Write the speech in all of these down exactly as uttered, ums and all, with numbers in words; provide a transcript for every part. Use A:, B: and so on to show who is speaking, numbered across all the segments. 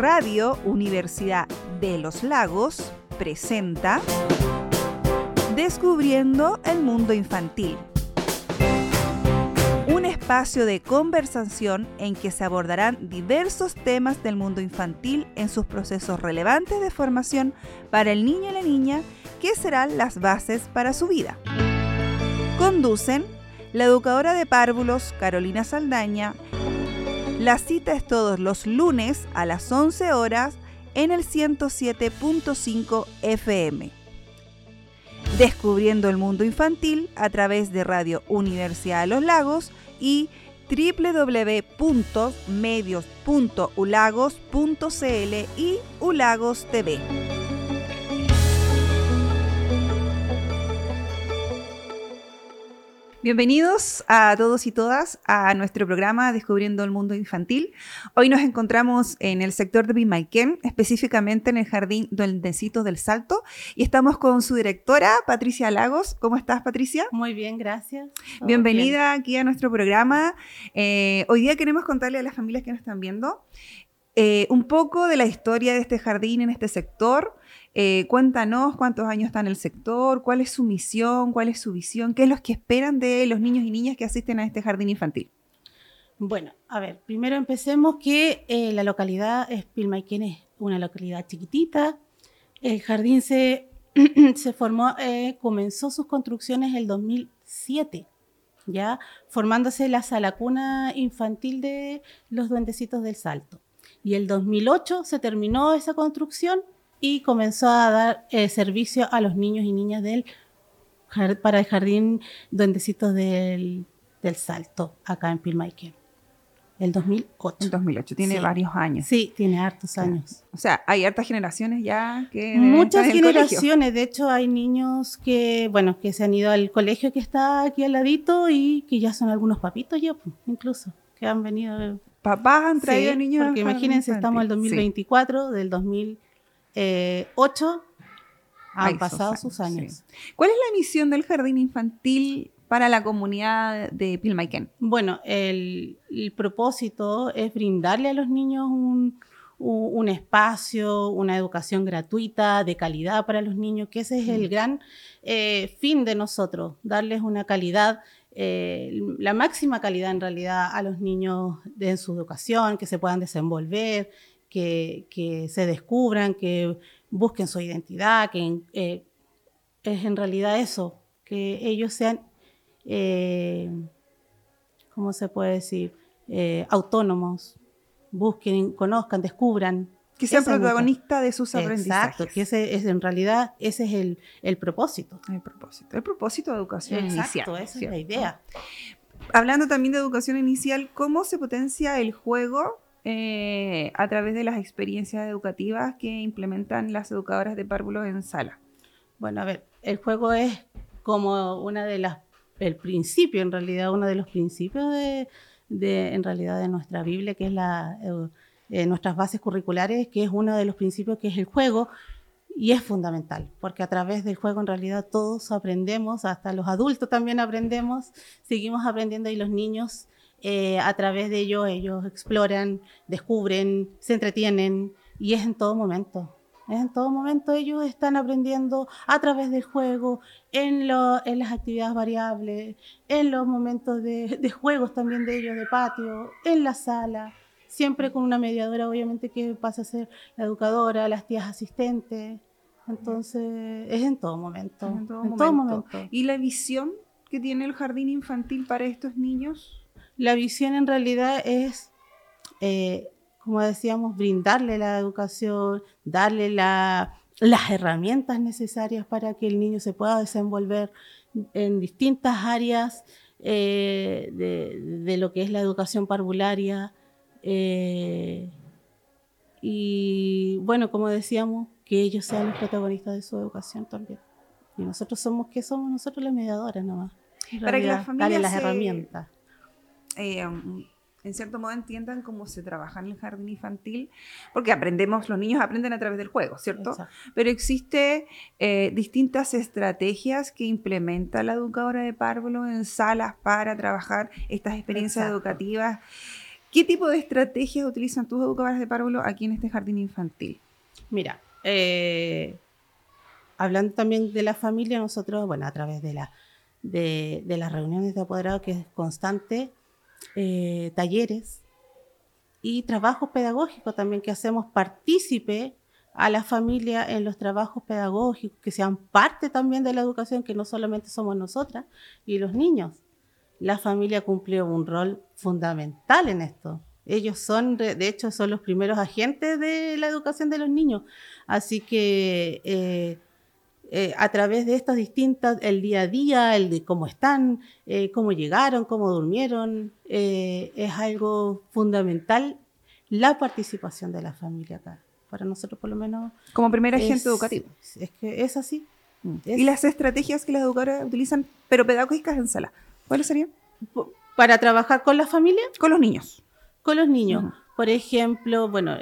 A: Radio Universidad de los Lagos presenta Descubriendo el Mundo Infantil. Un espacio de conversación en que se abordarán diversos temas del mundo infantil en sus procesos relevantes de formación para el niño y la niña, que serán las bases para su vida. Conducen la educadora de párvulos Carolina Saldaña. La cita es todos los lunes a las once horas en el ciento siete punto cinco F M. Descubriendo el mundo infantil a través de Radio Universidad de los Lagos y doble u doble u doble u punto medios punto ulagos punto c l y Ulagos T V. Bienvenidos a todos y todas a nuestro programa Descubriendo el Mundo Infantil. Hoy nos encontramos en el sector de Pilmaiquén, específicamente en el Jardín Duendecitos del Salto, y estamos con su directora, Patricia Lagos. ¿Cómo estás, Patricia?
B: Muy bien, gracias.
A: Bienvenida
B: bien.
A: aquí a nuestro programa. Eh, hoy día queremos contarle a las familias que nos están viendo eh, un poco de la historia de este jardín en este sector. Eh, cuéntanos cuántos años está en el sector, cuál es su misión, cuál es su visión, qué es lo que esperan de los niños y niñas que asisten a este jardín infantil.
B: Bueno, a ver, primero empecemos que eh, la localidad es Pilmaiquén, es una localidad chiquitita. El jardín se, se formó, eh, comenzó sus construcciones el dos mil siete, ya formándose la sala cuna infantil de los Duendecitos del Salto. Y el dos mil ocho se terminó esa construcción y comenzó a dar eh, servicio a los niños y niñas del, para el Jardín Duendecitos del, del Salto, acá en Pilmaiquén. El dos mil ocho.
A: El dos mil ocho, tiene
B: sí.
A: varios años.
B: Sí, tiene hartos
A: Claro.
B: años.
A: O sea, hay hartas generaciones ya que...
B: Muchas
A: están en el
B: generaciones,
A: colegio.
B: de hecho hay niños que, bueno, que se han ido al colegio que está aquí al ladito y que ya son algunos papitos ya, pues, incluso, que han venido.
A: Papás han traído
B: Sí,
A: niños
B: porque
A: al jardín
B: imagínense,
A: infantil.
B: estamos en el dos mil veinticuatro, sí. Del dos mil ocho han
A: Ay,
B: pasado
A: sus
B: sus años.
A: Sí. ¿Cuál es la misión del jardín infantil para la comunidad de Pilmaiquén?
B: Bueno, el, el propósito es brindarle a los niños un, un, un espacio, una educación gratuita, de calidad para los niños, que ese es el gran eh, fin de nosotros, darles una calidad, eh, la máxima calidad en realidad a los niños de, en su educación, que se puedan desenvolver, que, que se descubran, que busquen su identidad, que eh, es en realidad eso, que ellos sean, eh, ¿cómo se puede decir? Eh, autónomos, busquen, conozcan, descubran.
A: Que sean
B: Esa es
A: protagonistas
B: nuestra...
A: de sus aprendizajes.
B: Exacto, que ese es en realidad, ese es el, el propósito.
A: El propósito. El propósito de educación
B: Exacto,
A: inicial.
B: esa
A: ¿cierto?
B: es la idea.
A: Hablando también de educación inicial, ¿cómo se potencia el juego eh, a través de las experiencias educativas que implementan las educadoras de párvulos en sala?
B: Bueno, a ver, el juego es como una de las, el principio en realidad, uno de los principios de, de en realidad de nuestra Biblia, que es la, eh, nuestras bases curriculares, que es uno de los principios que es el juego, y es fundamental, porque a través del juego en realidad todos aprendemos, hasta los adultos también aprendemos, seguimos aprendiendo y los niños eh, a través de ello, ellos exploran, descubren, se entretienen, y es en todo momento. En todo momento ellos están aprendiendo a través del juego, en, lo, en las actividades variables, en los momentos de, de juegos también de ellos, de patio, en la sala, siempre con una mediadora obviamente que pasa a ser la educadora, las tías asistentes. Entonces es en todo momento.
A: En todo,
B: en
A: momento.
B: todo momento.
A: ¿Y la visión que tiene el jardín infantil para estos niños?
B: La visión en realidad es... Eh, como decíamos, brindarle la educación, darle la, las herramientas necesarias para que el niño se pueda desenvolver en distintas áreas eh, de, de lo que es la educación parvularia. Eh, y bueno, como decíamos, que ellos sean los protagonistas de su educación también. Y nosotros somos, ¿qué somos? Nosotros las mediadoras nomás.
A: Para que las familias
B: darle las
A: se,
B: herramientas.
A: Eh, en cierto modo entiendan cómo se trabaja en el jardín infantil, porque aprendemos, los niños aprenden a través del juego, ¿cierto?
B: Exacto.
A: Pero existe eh, distintas estrategias que implementa la educadora de párvulos en salas para trabajar estas experiencias
B: Exacto.
A: educativas ¿Qué tipo de estrategias utilizan tus educadoras de párvulo aquí en este jardín infantil?
B: Mira, eh, hablando también de la familia, nosotros, bueno, a través de, la, de, de las reuniones de apoderados, que es constante, eh, talleres y trabajos pedagógicos también que hacemos partícipe a la familia en los trabajos pedagógicos, que sean parte también de la educación, que no solamente somos nosotras y los niños. La familia cumplió un rol fundamental en esto. Ellos son, de hecho, son los primeros agentes de la educación de los niños. Así que eh, eh, a través de estas distintas, el día a día, el de cómo están, eh, cómo llegaron, cómo durmieron, eh, es algo fundamental la participación de la familia acá. Para nosotros, por lo menos.
A: Como primer agente
B: es,
A: educativo.
B: Es que es así.
A: Mm.
B: Es,
A: ¿Y las estrategias que las educadoras utilizan, pero pedagógicas en sala? ¿Cuáles serían?
B: Para trabajar con la familia.
A: Con los niños.
B: Con los niños.
A: Uh-huh.
B: Por ejemplo, bueno,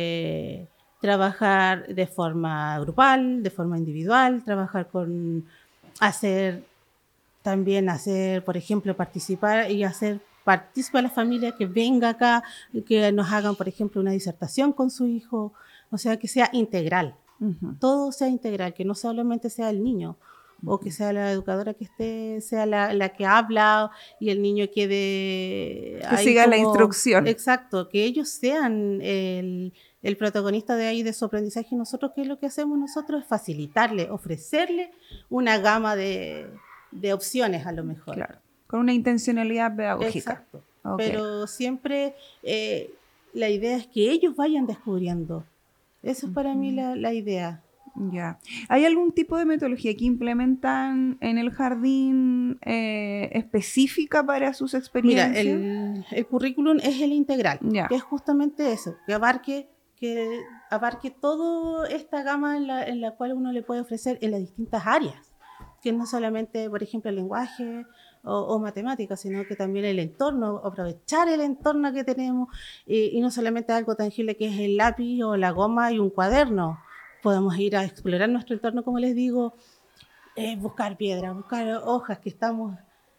B: eh, trabajar de forma grupal, de forma individual, trabajar con, hacer, también hacer, por ejemplo, participar y hacer participar a la familia que venga acá, que nos hagan, por ejemplo, una disertación con su hijo, o sea, que sea integral, uh-huh. Todo sea integral, que no solamente sea el niño, uh-huh. O que sea la educadora que esté, sea la, la que habla y el niño quede...
A: Que siga como, la instrucción.
B: Exacto, que ellos sean el, el protagonista de ahí de su aprendizaje. Y nosotros, ¿qué es lo que hacemos nosotros? Es facilitarle, ofrecerle una gama de, de opciones a lo mejor.
A: Claro. Con una intencionalidad pedagógica.
B: Exacto. Okay. Pero siempre eh, la idea es que ellos vayan descubriendo. Eso es para uh-huh. mí la, la idea.
A: Ya. ¿Hay algún tipo de metodología que implementan en el jardín eh, específica para sus experiencias?
B: Mira, el, el currículum es el integral, ya. Que es justamente eso, que abarque, que abarque toda esta gama en la, en la cual uno le puede ofrecer en las distintas áreas. Que no solamente, por ejemplo, el lenguaje o, o matemáticas, sino que también el entorno, aprovechar el entorno que tenemos y, y no solamente algo tangible que es el lápiz o la goma y un cuaderno. Podemos ir a explorar nuestro entorno, como les digo, eh, buscar piedras, buscar hojas, que estamos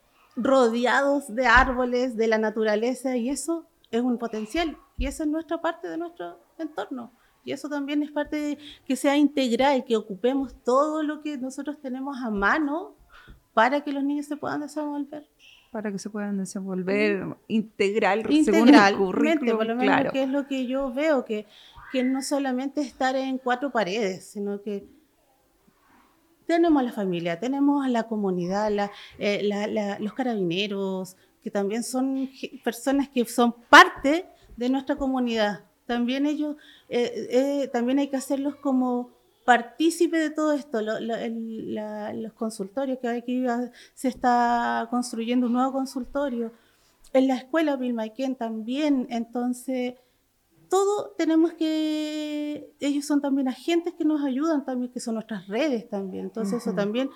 B: rodeados de árboles, de la naturaleza, y eso es un potencial, y esa es nuestra parte de nuestro entorno. Y eso también es parte de que sea integral, que ocupemos todo lo que nosotros tenemos a mano para que los niños se puedan desenvolver.
A: Para que se puedan desenvolver mm. integral,
B: según el currículum, por lo menos,
A: claro.
B: Que es lo que yo veo, que, que no solamente estar en cuatro paredes, sino que tenemos a la familia, tenemos a la comunidad, la, eh, la, la, los carabineros, que también son personas que son parte de nuestra comunidad. También ellos, eh, eh, también hay que hacerlos como partícipe de todo esto, lo, lo, el, la, los consultorios, que aquí se está construyendo un nuevo consultorio, en la escuela Pilmaiquén también, entonces todo tenemos que, ellos son también agentes que nos ayudan también, que son nuestras redes también, entonces uh-huh. Eso también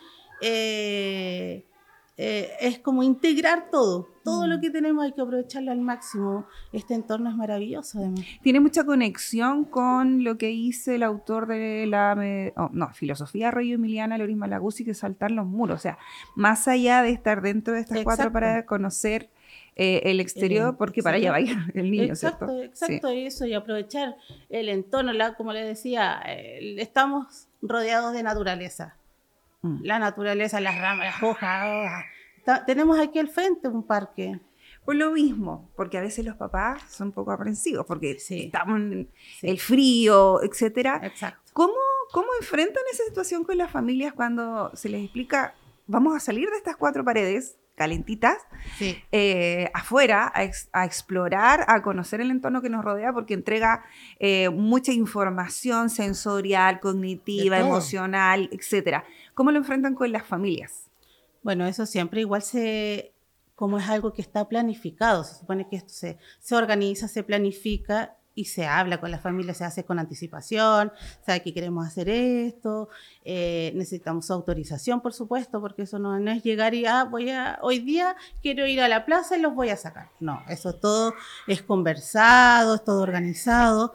B: eh, eh, es como integrar todo, todo uh-huh. Lo que tenemos hay que aprovecharlo al máximo. Este entorno es maravilloso además.
A: Tiene mucha conexión con lo que dice el autor de la oh, no, Filosofía Reggio Emiliana, Loris Malaguzzi, que saltar los muros, o sea, más allá de estar dentro de estas Exacto. Cuatro para conocer eh, el exterior, porque para allá va a ir el niño,
B: exacto,
A: ¿cierto?
B: Exacto, sí. Eso, y aprovechar el entorno, la, como les decía, eh, estamos rodeados de naturaleza. Mm. La naturaleza, las ramas, las hojas. Oh, está, tenemos aquí al frente un parque.
A: Por lo mismo, porque a veces los papás son un poco aprensivos, porque
B: sí.
A: estamos en sí. el frío, etcétera.
B: Exacto.
A: ¿Cómo, ¿Cómo enfrentan esa situación con las familias cuando se les explica, vamos a salir de estas cuatro paredes calentitas,
B: sí.
A: eh, afuera, a, ex, a explorar, a conocer el entorno que nos rodea, porque entrega eh, mucha información sensorial, cognitiva, emocional, etcétera? ¿Cómo lo enfrentan con las familias?
B: Bueno, eso siempre igual se, como es algo que está planificado, se supone que esto se, se organiza, se planifica y se habla con la familia, se hace con anticipación, sabe que queremos hacer esto, eh, necesitamos su autorización, por supuesto, porque eso no, no es llegar y, ah, voy a, hoy día quiero ir a la plaza y los voy a sacar. No, eso todo es conversado, es todo organizado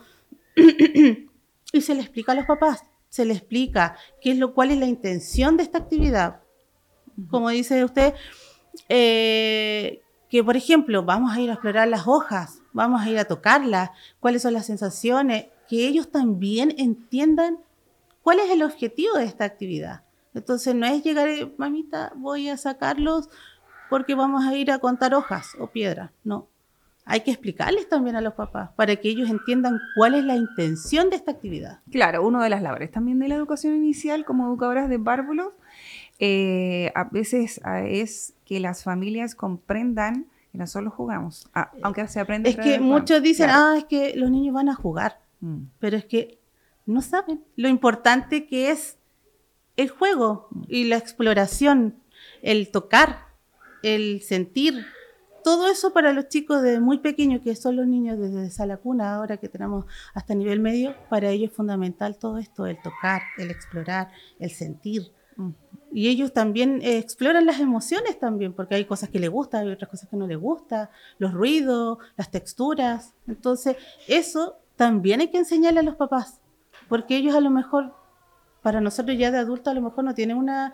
B: y se le explica a los papás, se le explica qué es lo, cuál es la intención de esta actividad. Como dice usted, eh, que, por ejemplo, vamos a ir a explorar las hojas, vamos a ir a tocarlas, cuáles son las sensaciones, que ellos también entiendan cuál es el objetivo de esta actividad. Entonces no es llegar, mamita, voy a sacarlos porque vamos a ir a contar hojas o piedras, no. Hay que explicarles también a los papás para que ellos entiendan cuál es la intención de esta actividad.
A: Claro, una de las labores también de la educación inicial como educadoras de párvulos, eh, a veces es que las familias comprendan que no solo jugamos, ah, aunque se aprende.
B: Es que muchos dicen, claro. ah, es que los niños van a jugar, mm. pero es que no saben lo importante que es el juego mm. y la exploración, el tocar, el sentir. Todo eso para los chicos de muy pequeños, que son los niños desde sala cuna, ahora que tenemos hasta nivel medio, para ellos es fundamental todo esto, el tocar, el explorar, el sentir. Mm. Y ellos también eh, exploran las emociones también, porque hay cosas que les gustan, hay otras cosas que no les gustan, los ruidos, las texturas. Entonces, eso también hay que enseñarle a los papás, porque ellos a lo mejor, para nosotros ya de adultos, a lo mejor no tienen una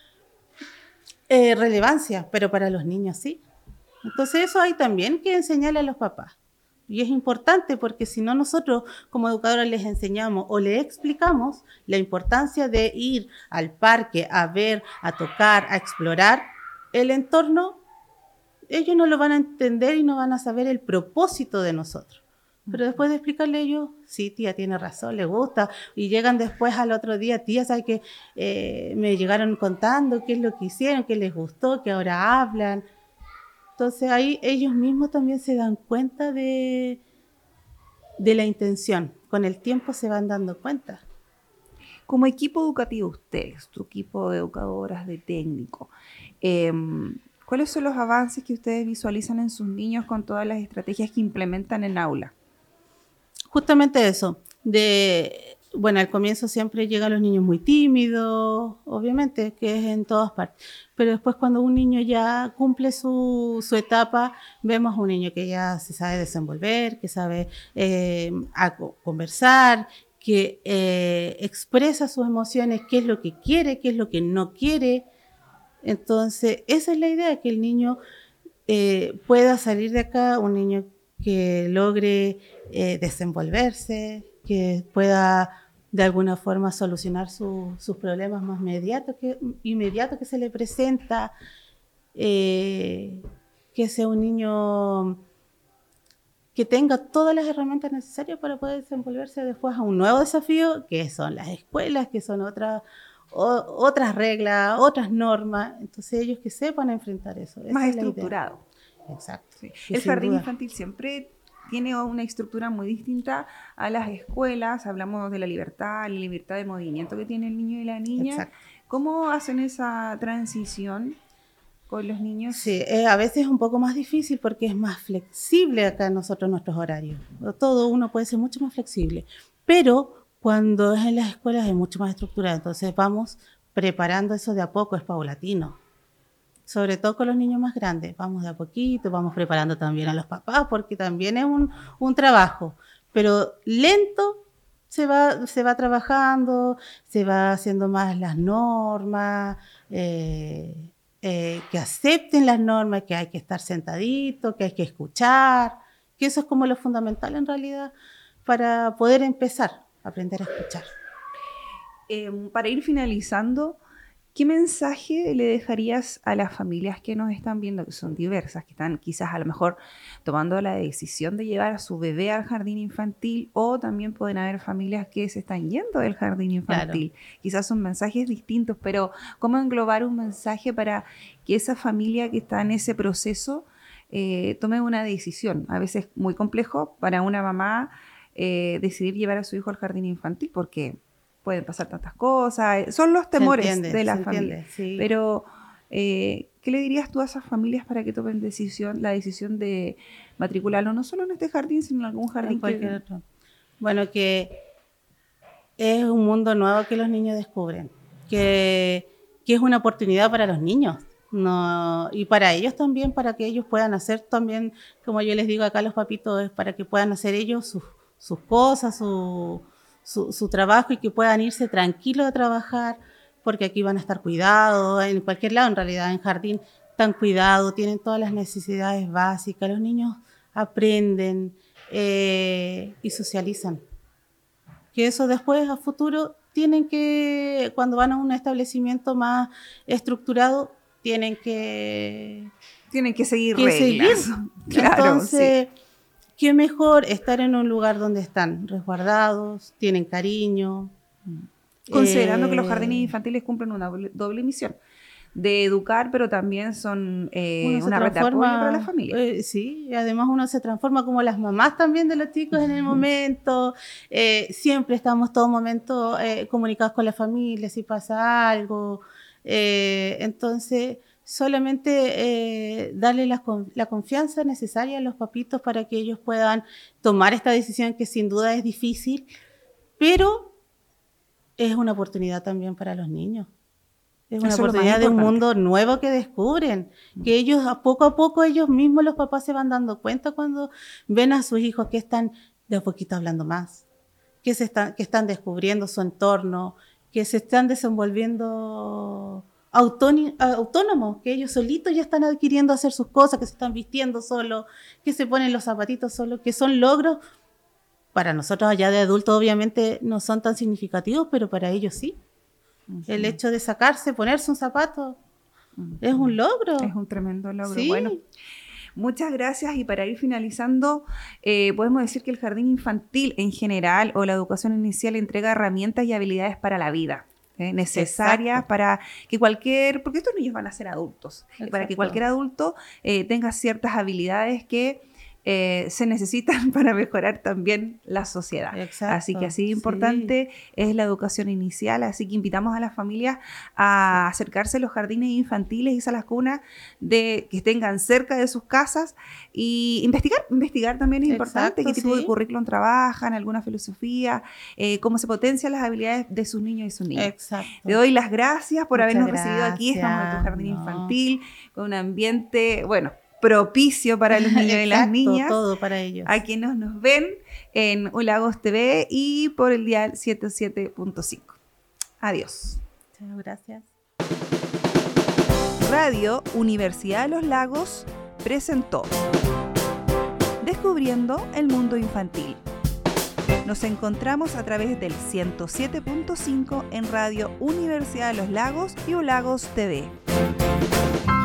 B: eh, relevancia, pero para los niños sí. Entonces eso hay también que enseñarle a los papás. Y es importante porque si no nosotros como educadores les enseñamos o les explicamos la importancia de ir al parque a ver, a tocar, a explorar el entorno, ellos no lo van a entender y no van a saber el propósito de nosotros. Pero después de explicarle a ellos, sí, tía, tiene razón, le gusta. Y llegan después al otro día, tía, ¿sabes que eh, me llegaron contando qué es lo que hicieron, qué les gustó, que ahora hablan? Entonces ahí ellos mismos también se dan cuenta de, de la intención. Con el tiempo se van dando cuenta.
A: Como equipo educativo, ustedes, tu equipo de educadoras, de técnico, eh, ¿cuáles son los avances que ustedes visualizan en sus niños con todas las estrategias que implementan en aula?
B: Justamente eso, de, bueno, al comienzo siempre llegan los niños muy tímidos, obviamente, que es en todas partes, pero después cuando un niño ya cumple su, su etapa, vemos un niño que ya se sabe desenvolver, que sabe eh, a conversar, que eh, expresa sus emociones, qué es lo que quiere, qué es lo que no quiere. Entonces, esa es la idea, que el niño eh, pueda salir de acá, un niño que logre eh, desenvolverse, que pueda de alguna forma solucionar su, sus problemas más inmediatos que, inmediatos que se le presenta, eh, que sea un niño que tenga todas las herramientas necesarias para poder desenvolverse después a un nuevo desafío, que son las escuelas, que son otras o, otras reglas, otras normas. Entonces ellos que sepan enfrentar eso.
A: Esa más estructurado.
B: Exacto.
A: Sí. El jardín duda. infantil siempre tiene una estructura muy distinta a las escuelas. Hablamos de la libertad, la libertad de movimiento que tiene el niño y la niña.
B: Exacto.
A: ¿Cómo hacen esa transición con los niños?
B: Sí, eh, a veces es un poco más difícil porque es más flexible acá nosotros nuestros horarios. Todo uno puede ser mucho más flexible, pero cuando es en las escuelas es mucho más estructurado. Entonces vamos preparando eso de a poco, es paulatino. Sobre todo con los niños más grandes, vamos de a poquito, vamos preparando también a los papás, porque también es un, un trabajo, pero lento se va, se va trabajando, se va haciendo más las normas, eh, eh, que acepten las normas, que hay que estar sentadito, que hay que escuchar, que eso es como lo fundamental en realidad para poder empezar a aprender a escuchar.
A: Eh, para ir finalizando, ¿qué mensaje le dejarías a las familias que nos están viendo, que son diversas, que están quizás a lo mejor tomando la decisión de llevar a su bebé al jardín infantil, o también pueden haber familias que se están yendo del jardín infantil? Claro. Quizás son mensajes distintos, pero ¿cómo englobar un mensaje para que esa familia que está en ese proceso eh, tome una decisión? A veces es muy complejo para una mamá eh, decidir llevar a su hijo al jardín infantil porque pueden pasar tantas cosas, son los temores entiende, de la familia. Entiende, sí. Pero, eh, ¿qué le dirías tú a esas familias para que tomen decisión, la decisión de matricularlo no solo en este jardín, sino en algún jardín? En
B: cualquier
A: que...
B: otro. Bueno, que es un mundo nuevo que los niños descubren, que, que es una oportunidad para los niños, no, y para ellos también, para que ellos puedan hacer también, como yo les digo acá a los papitos, es para que puedan hacer ellos sus, sus cosas, su... Su, su trabajo, y que puedan irse tranquilos a trabajar, porque aquí van a estar cuidados, en cualquier lado, en realidad en jardín están cuidados, tienen todas las necesidades básicas, los niños aprenden eh, y socializan. Que eso después a futuro tienen que, cuando van a un establecimiento más estructurado, tienen que...
A: Tienen que seguir
B: que
A: reglas.
B: Seguir.
A: Claro,
B: Entonces,
A: sí.
B: qué mejor estar en un lugar donde están resguardados, tienen cariño.
A: Considerando
B: eh,
A: que los jardines infantiles cumplen una doble, doble misión de educar, pero también son eh, una red de apoyo para la familia.
B: Eh, sí, y además uno se transforma como las mamás también de los chicos en el momento. Eh, siempre estamos todo momento eh, comunicados con la familia si pasa algo. Eh, entonces, solamente eh, darle la, la confianza necesaria a los papitos para que ellos puedan tomar esta decisión que sin duda es difícil, pero es una oportunidad también para los niños. Es una
A: Eso
B: oportunidad
A: es
B: de un mundo nuevo que descubren, que ellos a poco a poco, ellos mismos, los papás, se van dando cuenta cuando ven a sus hijos que están de a poquito hablando más, que, se están, que están descubriendo su entorno, que se están desenvolviendo autónomos, que ellos solitos ya están adquiriendo hacer sus cosas, que se están vistiendo solos, que se ponen los zapatitos solos, que son logros. Para nosotros allá de adultos obviamente no son tan significativos, pero para ellos sí. Uh-huh. El hecho de sacarse, ponerse un zapato, uh-huh, es un logro.
A: Es un tremendo logro.
B: Sí.
A: Bueno, muchas gracias, y para ir finalizando, eh, podemos decir que el jardín infantil en general o la educación inicial entrega herramientas y habilidades para la vida. ¿eh? Necesarias. Exacto. Para que cualquier, porque estos niños van a ser adultos, Exacto. Para que cualquier adulto eh, tenga ciertas habilidades que Eh, se necesitan para mejorar también la sociedad.
B: Exacto,
A: así que así importante sí. es la educación inicial, así que invitamos a las familias a acercarse a los jardines infantiles y salas cunas de, que tengan cerca de sus casas, y investigar, investigar también es
B: Exacto,
A: importante, qué tipo
B: sí.
A: de currículum trabajan, alguna filosofía, eh, cómo se potencian las habilidades de sus niños y sus niñas.
B: Exacto.
A: Te doy las gracias por
B: Muchas
A: habernos
B: gracias,
A: recibido aquí, estamos en tu jardín
B: no.
A: infantil, con un ambiente, bueno, propicio para los niños y las niñas,
B: todo para ellos.
A: A quienes nos ven en Ulagos T V y por el dial ciento siete punto cinco. Adiós.
B: Muchas gracias.
A: Radio Universidad de los Lagos presentó Descubriendo el Mundo Infantil. Nos encontramos a través del ciento siete punto cinco en Radio Universidad de los Lagos y Ulagos T V.